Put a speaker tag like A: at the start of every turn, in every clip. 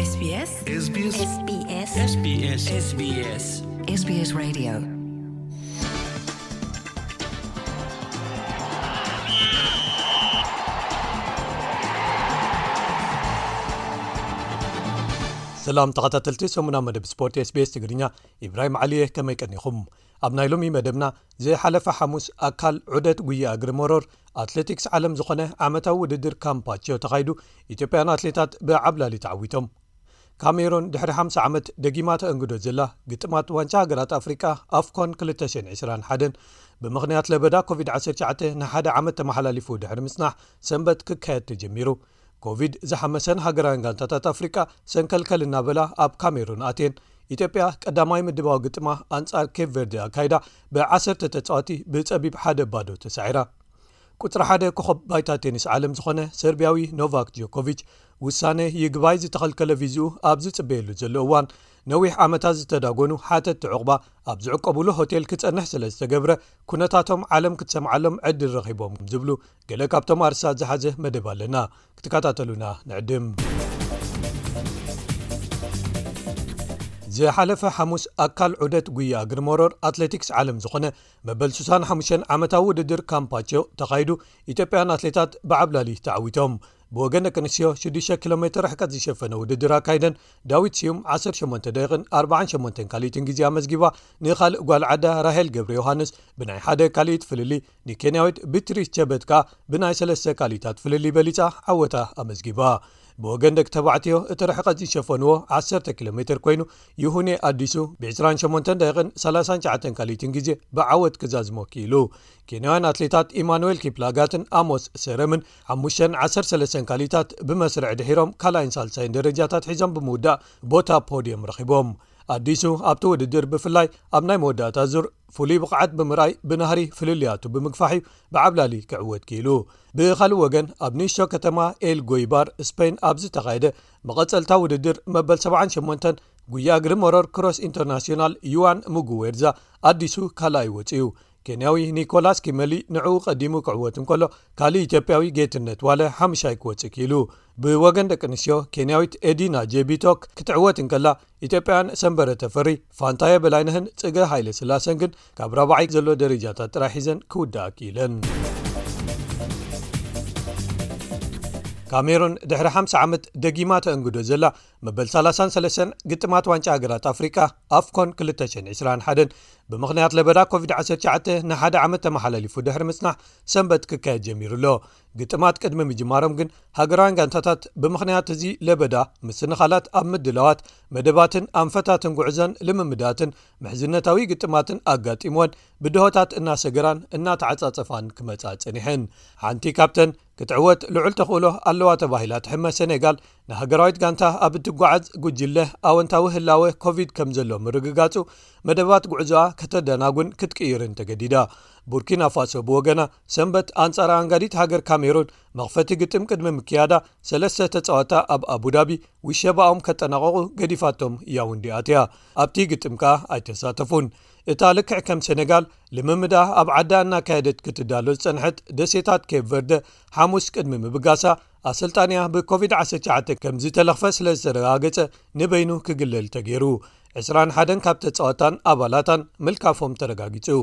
A: SBS
B: SBS
A: SBS
B: SBS
A: SBS
C: SBS Radio
D: سلام تقاتلتي سمنا مدب سبورت SBS تقرينيا إبراهيم عليه كما يكنيخم أبناي لومي مدبنا زي حلفة حموس أكل عدد ويا أجر مرور أتلتيكس عالم زخنة عمتها وددر كامباتشيو تقايدو إثيوبيان أتليتات بعبلا لتعويتهم كاميرون دحر 5 عمت دقيمات انقدو زلا قطمات وانشا هجرات أفريقيا أفكون 2021 بمغنيات لبدا كوفيد-19 نحاد عمت تمحلاليفو دحر مسنح سنبت ككاد تجميرو كوفيد زحمسن هجران غانتات أفريقيا سنكلكلنا بلا أب كاميرون آتين ኢትዮጵያ ቀዳማይ ምድባው ግጥማ አንጻር ኬፕ ቨርዲ አካይዳ በ10 ተጻዋቲ በጸቢብ ሓደ ባዶ ተሳዒራ ቁጥር ሓደ ኮኸብ ባይታ ቴኒስ ዓለም ዝኾነ ሰርቢያዊ ኖቫክ ጆኮቪች ውሳነ ይግባይ ዝተኸልከለ ቪዝኡ ኣብ ዝጽበየሉ ዘሎ እዋን ነዊሕ ዓመታት ዝተዳጎኑ ሓተት ዕቕባ ኣብ ዝዕቀቡሉ ሆቴል ክጸንሕ ስለ ዝተገብረ ኩነታቶም ዓለም ክትሰምዓሎም ዕድል ረኺቦም ዝብሉ ገለ ካብቶም ኣርሳት ዝሓዘ መደብ ኣለና ክትከታተሉና ንዕድም زحلفة حموس أكل عدد قوية أجر مرور أتلتيكس عالم زخنة مبل سوسان حموشن عمتها وددر كامباتشو تقايدو إثيوبيان أتليتات بعبلالي تعويتهم بوغن كنسيو 6 كيلومتر حكت زشفنا وددرا كايدن داويت سيوم 10 شمونت دقيقن 40 شمونتن كاليتن جزيا مزجبا نخال قوال عدا راهيل جبر يوهانس بناي حدا كاليت فللي نيكينياويت بتريس جبتكا بناي سلسة كاليتات فللي بليتا عوتا أمزجبا بوغن دك تبعتيو اترحقت زشفنو 10 كيلومتر كوينو يهوني أديسو ب20 شمونتن دقيقن 39 كاليتن جزي بعوت كزازمو كيلو كينيوان أتليتات إيمانويل كيبلاغاتن آموس سيرمن عموشن 10 كاليتات بمسرع دحيروم كالاين سالسين درجاتات حزام بمودا بوتا بوديوم رخيبوم أديسو أبتو وددر بفلاي أبناي مودا تازور فولي بقعد بمراي بنهري فللياتو بمقفاحي بعبلالي كعوت كيلو بخلو وغن أبنيشو كتما إل غويبار سبين أبزي تغايدة مغتسلتا وددر مبل 7 شمونتن قويا أجر مرور كروس انترناسيونال يوان مغويرزا أديسو كالاي وطيو كينياوي نيكولاس كيمالي نعو قديمو كعوتن كله كالي إثيوبياوي جيترنت والا حمشاي كوتس كيلو بوغن دكنسيو كينياويت إدينا جيبيتوك كتعوتن كلا إثيوبيان سنبرة تفري فانتايا بلاينهن تسقى هايلة سلاسنجن كابرابعيك زلو درجات راحيزن كودا كيلن كاميرون دحر 5 عمت دقيمات انقدو زلا مبل 33 قطمات وانشا هجرات أفريقيا أفكون 2021 بمغنيات لبدا كوفيد-19 نحاد عمت تمحلاليفو دحر مسنح سنبت ككاد جميرو له قطمات قدم مجمارم جن هجران غانتاتات بمغنيات زي لبدا مسنخالات أب مدلوات مدباتن أنفتاتن قعزن لممداتن محزنتاوي قطماتن أقات إموان بدهوتات الناس جران النات عصاصفان كمتات سنحن حانتي كابتن كتعوت لعل تقوله اللوات باهلات حما سنغال نهجرايت غانتا أب تقعد قجله أو انتاوه اللاوه كوفيد كمزلو مرققاتو مدبات قعزا كتدناغون كتكيرن تجديدا بوركينا فاسو بوغنا سنبت أنصار أنغاديت هاجر كاميرون مغفتي قتم قدم مكيادا سلسة تتعوتا أب أبو دابي وشباهم كتناغو قديفاتهم ياوندي آتيا أبتي قتمكا أيتساتفون إتالك كم سنغال لممدا أب عدانا كادت كتدالو سنحت دسيتات كيب فردة حاموس قدم مبقاسا أسلطانيا بكوفيد-19 كم زي تلخفس لزرغاقة نبينو كقلل تغيرو 21 ካብ ተጻዋታን ኣባላታን መልካፎም ተረጋጊጹ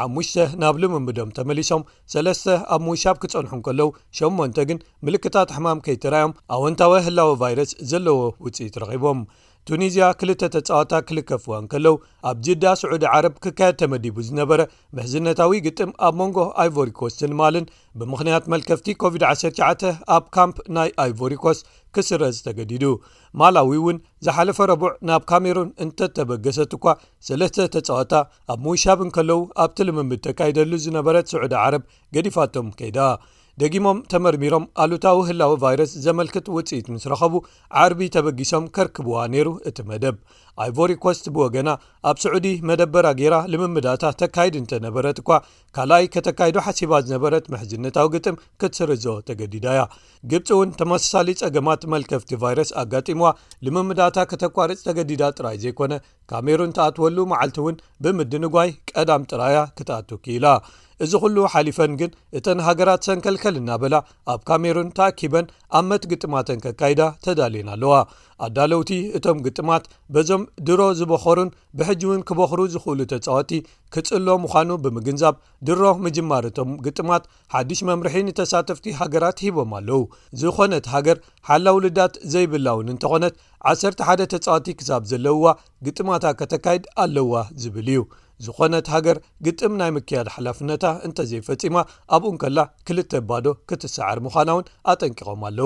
D: 5 ናብ ልምምዶም ተመሊሶም 3 ኣብ ሙሻብ ክጸንሑ ከለው 8 ግን ምልክታት ሕማም ከይተራዮም ኣወንታዊ ህላዊ ቫይረስ ዘለዎ ውጽኢት ረኺቦም ቱኒዚያ ክልተ ተጻዋታ ክልከፍዋን ከለው ኣብ ጅዳ ስዑድ ዓረብ ክካየድ ተመዲቡ ዝነበረ መሕዝነታዊ ግጥም ኣብ ሞንጎ ኣይቮሪ ኮስትን ማልን ብምኽንያት መልከፍቲ ኮቪድ-19 ኣብ ካምፕ ናይ ኣይቮሪ ኮስት ክስረዝ ተገዲዱ ማላዊ እውን ዝሓለፈ ረቡዕ ናብ ካሜሩን እንተተበገሰት እኳ ሰለስተ ተጻዋታ ኣብ ሙሻብን ከለው ኣብቲ ልምምድ ተካይደሉ ዝነበረት ስዑድ ዓረብ ገዲፋቶም ከይዳ ደጊሞም ተመርሚሮም ኣሉታዊ ህላዊ ቫይረስ ዘመልክት ውጽኢት ምስ ረኸቡ ዓርቢ ተበጊሶም ከርክብዋ ነይሩ እቲ መደብ ኣይቮሪ ኮስት ብወገና ኣብ ስዑዲ መደበራ ጌራ ልምምዳታ ተካይድ እንተነበረት እኳ ካልኣይ ከተካይዱ ሓሲባ ዝነበረት መሕዝነታዊ ግጥም ክትስርዞ ተገዲዳያ ግብፂ እውን ተመሳሳሊ ጸገማት መልከፍቲ ቫይረስ ኣጋጢምዋ ልምምዳታ ከተቋርጽ ተገዲዳ ጥራይ ዘይኮነ ካሜሩን ተኣትወሉ መዓልቲ እውን ብምድንጓይ ቀዳም ጥራያ ክትኣቱ ኪኢላ እዚ ኩሉ ሓሊፈን ግን እተን ሃገራት ሰንከልከል እናበላ ኣብ ካሜሩን ተኣኪበን ኣመት ግጥማተን ከካይዳ ተዳልየን ኣለዋ ኣዳለውቲ እቶም ግጥማት በዞም ድሮ ዝበኸሩን ብሕጂውን ክበኽሩ ዝኽእሉ ተጻወቲ ክጽሎ ምዃኑ ብምግንዛብ ድሮ ምጅማር እቶም ግጥማት ሓድሽ መምርሒ ንተሳተፍቲ ሃገራት ሂቦም ኣለዉ ዝኾነት ሃገር ሓላው ልዳት ዘይብላውን እንተኾነት 11 ተጻወቲ ክሳብ ዘለውዋ ግጥማታ ከተካይድ ኣለዋ ዝብል እዩ ዝኾነት ሃገር ግጥም ናይ ምክያድ ሓላፍነታ እንተዘይፈጺማ ኣብኡን ከላ 2 ባዶ ክትሰዓር ምዃናውን ኣጠንቂቖም ኣለዉ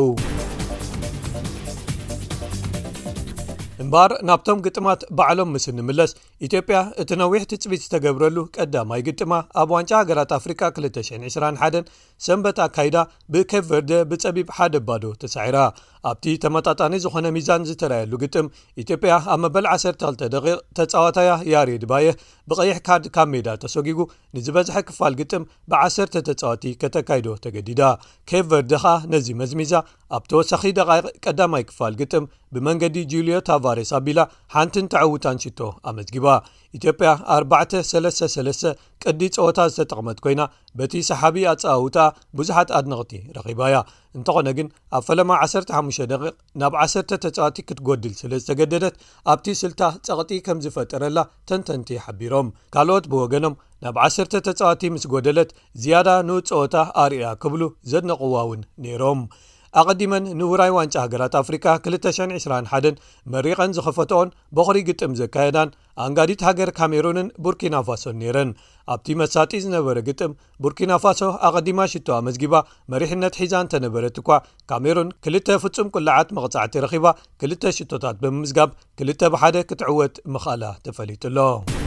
D: እምበር ናብቶም ግጥማት ባዕሎም ምስ ንምለስ ኢትዮጵያ እቲ ነዊሕ ትጽቢት ዝተገብረሉ ቀዳማይ ግጥማ ኣብ ዋንጫ ሃገራት ኣፍሪካ 2021 ሰንበት ኣካይዳ ብኬፕ ቨርደ ብጸቢብ 1 ባዶ ተሳዒራ ኣብቲ ተመጣጣኒ ዝኾነ ሚዛን ዝተረኣየሉ ግጥም ኢትዮጵያ ኣብ መበል 12 ደቂቕ ተጻዋታያ ያሬድ ባየ ብቐይሕ ካርድ ካብ ሜዳ ተሰጊጉ ንዝበዝሐ ክፋል ግጥም ብ10 ተጻዋቲ ከተካይዶ ተገዲዳ ኬፕ ቨርደ ኸኣ ነዚ መዝሚዛ ኣብ ተወሳኺ ደቓይቕ ቀዳማይ ክፋል ግጥም ብመንገዲ ጁልዮ ታቫሬስ ኣቢላ ሓንቲን ተዓውታን ሽቶ ኣመዝጊባ ኢትዮጵያ 4-3-3 ቅዲ ጸወታ ዝተጠቕመት ኮይና በቲ ሰሓቢ ኣጻውታ ብዙሓት ኣድነቕቲ ረኺባያ እንተኾነ ግን ኣብ ፈለማ 15 ደቂቕ ናብ 10 ተጻዋቲ ክትጎድል ስለ ዝተገደደት ኣብቲ ስልታ ጸቕጢ ከም ዝፈጠረላ ተንተንቲ ሓቢሮም ካልኦት ብወገኖም ናብ 10 ተጻዋቲ ምስ ጎደለት ዝያዳ ንጸወታ ኣርያ ክብሉ ዘድነቕዋውን ነይሮም ኣቐዲመን ንውራይ ዋንጫ ሃገራት ኣፍሪካ 2021 መሪቐን ዝኸፈትኦን በኽሪ ግጥም ዘካየዳን ኣንጋዲት ሃገር ካሜሩንን ቡርኪና ፋሶን ነይረን ኣብቲ መሳጢ ዝነበረ ግጥም ቡርኪና ፋሶ ኣቐዲማ ሽቶ ኣመዝጊባ መሪሕነት ሒዛን ተነበረት እኳ ካሜሩን 2 ፍጹም ቁልዓት መቕጻዕቲ ረኺባ 2 ሽቶታት ብምምዝጋብ 2-1 ክትዕወት ምኽኣላ ተፈሊጡሎ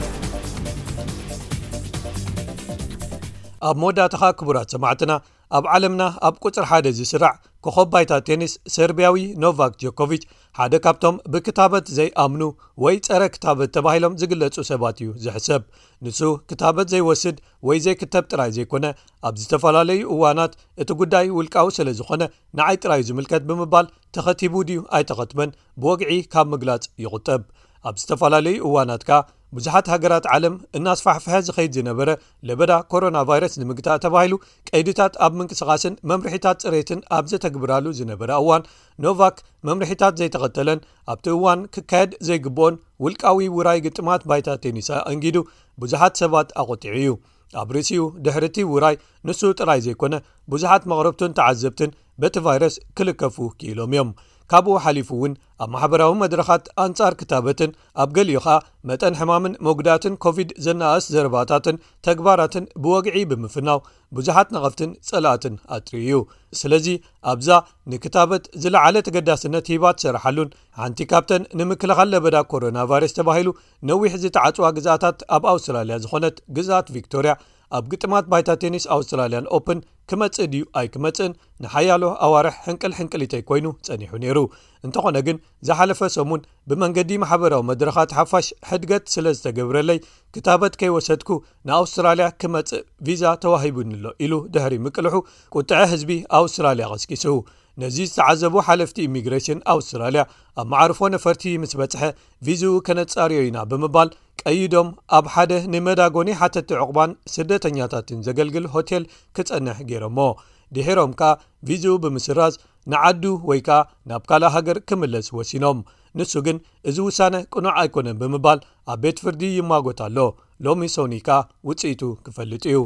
D: ኣብ መወዳእታኻ ክቡራት ሰማዕትና ኣብ ዓለምና ኣብ ቁፅር 1 ዝስራዕ ኮኸብ ባይታ ቴኒስ ሰርቢያዊ ኖቫክ ጆኮቪች ሓደ ካብቶም ብክታበት ዘይኣምኑ ወይ ፀረ ክታበት ተባሂሎም ዝግለጹ ሰባት እዩ ዝሕሰብ ንሱ ክታበት ዘይወስድ ወይ ዘይክተብ ጥራይ ዘይኮነ ኣብ ዝተፈላለዩ እዋናት እቲ ጉዳይ ውልቃዊ ስለ ዝኾነ ንዓይ ጥራይ ዝምልከት ብምባል ተኸቲቡ ድዩ ኣይተኸትበን ብወግዒ ካብ ምግላጽ ይቑጠብ ኣብ ዝተፈላለዩ እዋናት ከ ብዙሓት ሃገራት ዓለም እናስፋሕፍሐ ዝኸይድ ዝነበረ ለበዳ ኮሮና ቫይረስ ንምግታእ ተባሂሉ ቀይድታት ኣብ ምንቅስቓስን መምርሒታት ጽሬትን ኣብ ዘተግብራሉ ዝነበረ እዋን ኖቫክ መምርሒታት ዘይተኸተለን ኣብቲ እዋን ክካየድ ዘይግብኦን ውልቃዊ ውራይ ግጥማት ባይታ ቴኒስ አንጊዱ ብዙሓት ሰባት ኣቆጢዑ እዩ ኣብ ርእሲኡ ድሕርቲ ውራይ ንሱ ጥራይ ዘይኮነ ብዙሓት መቕረብትን ተዓዘብትን በቲ ቫይረስ ክልከፉ ክኢሎም እዮም ካብኡ ሓሊፉ እውን ኣብ ማሕበራዊ መድረኻት ኣንጻር ክታበትን ኣብ ገሊኡ ኸኣ መጠን ሕማምን መጉዳትን ኮቪድ ዘናኣስ ዘረባታትን ተግባራትን ብወግዒ ብምፍናው ብዙሓት ነቐፍትን ጸላእትን ኣጥርዩ ስለዚ ኣብዛ ንክታበት ዝለዓለ ተገዳስነት ሂባት ሰራሓሉን ሓንቲ ካብተን ንምክልኻል ለበዳ ኮሮና ቫይረስ ተባሂሉ ነዊሕ ዝተዓጽዋ ግዛታት ኣብ ኣውስትራልያ ዝኾነት ግዛት ቪክቶርያ ኣብ ግጥማት ባይታ ቴኒስ ኣውስትራልያን ኦፕን ክመጽእ ድዩ ኣይክመጽእን ንሓያሎ ኣዋርሕ ሕንቅልሕንቅሊተይ ኮይኑ ጸኒሑ ነይሩ እንተኾነ ግን ዝሓለፈ ሰሙን ብመንገዲ ማሕበራዊ መድረኻት ሓፋሽ ሕድገት ስለ ዝተገብረለይ ክታበት ከይወሰድኩ ንኣውስትራልያ ክመጽእ ቪዛ ተዋሂቡንሎ ኢሉ ድሕሪ ምቅልሑ ቁጥዐ ህዝቢ ኣውስትራልያ ቀስቂሱ ነዚ ዝተዓዘቡ ሓለፍቲ ኢሚግሬሽን ኣውስትራልያ ኣብ ማዕርፎ ነፈርቲ ምስ በጽሐ ቪዝኡ ከነጻርዮ ኢና ብምባል ቀይዶም ኣብ ሓደ ንመዳጎኒ ሓተቲ ዕቑባን ስደተኛታትን ዘገልግል ሆቴል ክጸንሕ ገይሮሞ ድሒሮም ከኣ ቪዝኡ ብምስራዝ ንዓዱ ወይ ከኣ ናብ ካልእ ሃገር ክምለስ ወሲኖም ንሱ ግን እዚ ውሳነ ቅኑዕ ኣይኮነን ብምባል ኣብ ቤት ፍርዲ ይማጎት ኣሎ ሎሚ ሶኒ ከኣ ውጽኢቱ ክፈልጥ እዩ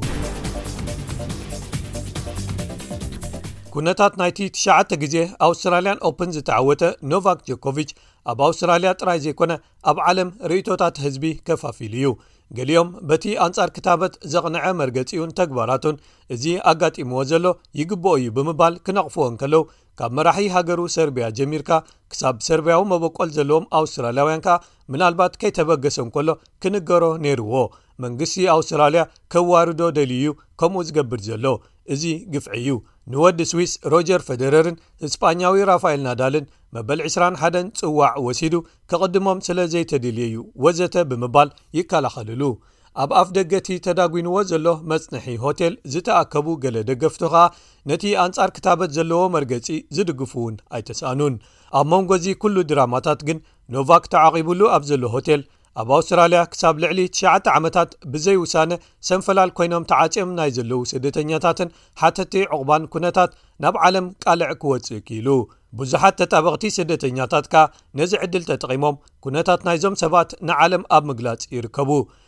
D: ኩነታት ናይቲ 9 ግዜ ኣውስትራልያን ኦፕን ዝተዓወተ ኖቫክ ጆኮቪች ኣብ ኣውስትራልያ ጥራይ ዘይኮነ ኣብ ዓለም ርእይቶታት ህዝቢ ከፋፊሉ እዩ ገሊኦም በቲ ኣንጻር ክታበት ዘቕንዐ መርገፂኡን ተግባራቱን እዚ ኣጋጢምዎ ዘሎ ይግብኦ እዩ ብምባል ክነቕፍዎን ከለው ካብ መራሒ ሃገሩ ሰርቢያ ጀሚርካ ክሳብ ሰርቢያዊ መበቆል ዘለዎም ኣውስትራልያውያን ከኣ ምናልባት ከይተበገሰን ከሎ ክንገሮ ነይርዎ መንግስቲ ኣውስትራልያ ከዋርዶ ደልዩ ከምኡ ዝገብር ዘሎ እዚ ግፍዒ እዩ ንወዲ ስዊስ ሮጀር ፌደረርን እስፓኛዊ ራፋኤል ናዳልን መበል 21 ጽዋዕ ወሲዱ ከቕድሞም ስለ ዘይተድልየዩ ወዘተ ብምባል ይከላኸልሉ ኣብ ኣፍ ደገቲ ተዳጉንዎ ዘሎ መጽንሒ ሆቴል ዝተኣከቡ ገለ ደገፍቱ ኸኣ ነቲ ኣንጻር ክታበት ዘለዎ መርገፂ ዝድግፉውን ኣይተሳኑን ኣብ መንጎዚ ኩሉ ድራማታት ግን ኖቫክ ተዓቂቡሉ ኣብ ዘሎ ሆቴል ኣብ ኣውስትራልያ ክሳብ ልዕሊ 9 ዓመታት ብዘይ ውሳነ ሰንፈላል ኮይኖም ተዓጭም ናይ ዘለዉ ስደተኛታትን ሓተቲ ዕቑባን ኩነታት ናብ ዓለም ቃልዕ ክወፅእ ኪኢሉ ብዙሓት ተጣበቕቲ ስደተኛታት ካ ነዚ ዕድል ተጠቒሞም ኩነታት ናይዞም ሰባት ንዓለም ኣብ ምግላጽ ይርከቡ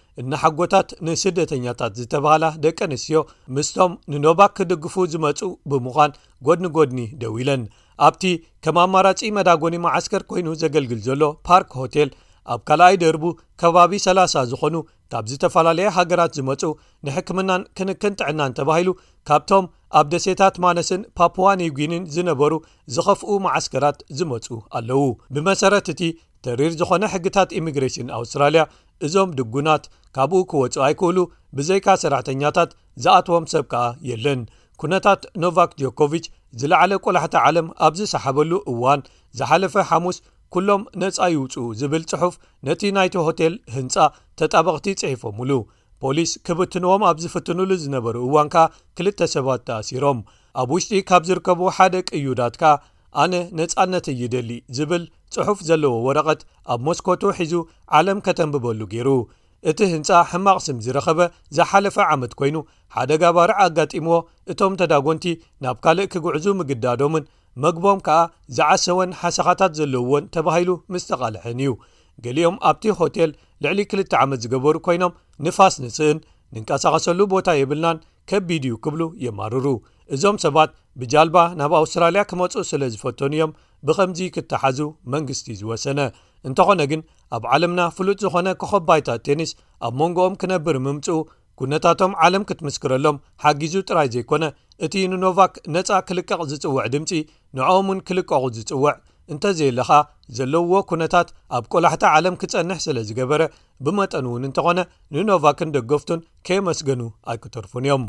D: እነሓጎታት ንስደተኛታት ዝተባሃላ ደቂ ኣንስትዮ ምስቶም ንኖባክ ክድግፉ ዝመፁ ብምዃን ጎድኒ ደው ኢለን ኣብቲ ከም ኣማራጺ መዳጎኒ ማዓስከር ኮይኑ ዘገልግል ዘሎ ፓርክ ሆቴል ኣብ ካልኣይ ደርቡ ከባቢ 30 ዝኾኑ ካብ ዝተፈላለየ ሃገራት ዝመፁ ንሕክምናን ክንክን ጥዕናን ተባሂሉ ካብቶም ኣብ ደሴታት ማነስን ፓፑዋ ኒውጊኒን ዝነበሩ ዝኸፍኡ ማዓስከራት ዝመፁ ኣለዉ ብመሰረት እቲ ተሪር ዝኾነ ሕግታት ኢሚግሬሽን ኣውስትራልያ እዞም ድጉናት ካብኡ ክወፁ ኣይክእሉ ብዘይካ ሰራሕተኛታት ዝኣትዎም ሰብ ከዓ የለን ኩነታት ኖቫክ ጆኮቪች ዝለዓለ ቆላሕቲ ዓለም ኣብ ዝሰሓበሉ እዋን ዝሓለፈ ሐሙስ ኩሎም ነፃ ይውፁ ዝብል ጽሑፍ ነቲ ናይቲ ሆቴል ህንፃ ተጣበቕቲ ጽሒፎምሉ ፖሊስ ክብትንዎም ኣብ ዝፍትኑሉ ዝነበሩ እዋንካ 2 ሰባት ተኣሲሮም ኣብ ውሽጢ ካብ ዝርከቡ ሓደ ቅዩዳትካ ኣነ ነፃነት ይደሊ ዝብል ጽሑፍ ዘለዎ ወረቐት ኣብ ሞስኮቶ ሒዙ ዓለም ከተንብበሉ ገይሩ እቲ ህንፃ ሕማቕ ስም ዝረኸበ ዝሓለፈ ዓመት ኮይኑ ሓደጋ ባርዕ ኣጋጢምዎ እቶም ተዳጎንቲ ናብ ካልእ ክጉዕዙ ምግዳዶምን መግቦም ከዓ ዝዓሰወን ሓሰኻታት ዘለውዎን ተባሂሉ ምስተቓልሐን እዩ ገሊኦም ኣብቲ ሆቴል ልዕሊ 2 ዓመት ዝገበሩ ኮይኖም ንፋስ ንስእን ንንቀሳቐሰሉ ቦታ የብልናን ከቢድ እዩ ክብሉ የማርሩ እዞም ሰባት ብጃልባ ናብ ኣውስትራልያ ክመፁ ስለ ዝፈተኑ እዮም ብኸምዚ ክተሓዙ መንግስቲ ዝወሰነ እንተኾነ ግን ኣብ ዓለምና ፍሉጥ ዝኾነ ኮኸባይታ ቴኒስ ኣብ መንጎኦም ክነብር ምምፅኡ ኩነታቶም ዓለም ክትምስክረሎም ሓጊዙ ጥራይ ዘይኮነ እቲ ንኖቫክ ነፃ ክልቀቕ ዝጽውዕ ድምፂ ንዖምን ክልቀቑ ዝጽውዕ እንተዘየለኻ ዘለውዎ ኩነታት ኣብ ቆላሕታ ዓለም ክጸንሕ ስለ ዝገበረ ብመጠን እውን እንተኾነ ንኖቫክን ደገፍቱን ከየመስገኑ ኣይክተርፉን እዮም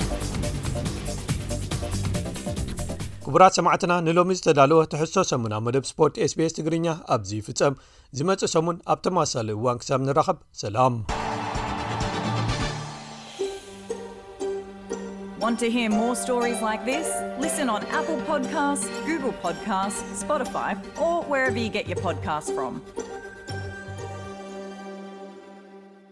D: ክቡራት ሰማዕትና ንሎሚ ዝተዳለወ ትሕዝቶ ሰሙን ኣብ መደብ ስፖርት SBS ትግርኛ ኣብዚ ይፍጸም ዝመጽእ ሰሙን ኣብ ተመሳሳሊ እዋን ክሳብ ንራኸብ ሰላም
A: Want to hear more stories like this? Listen on Apple Podcasts, Google Podcasts, Spotify, or wherever you get your podcasts from.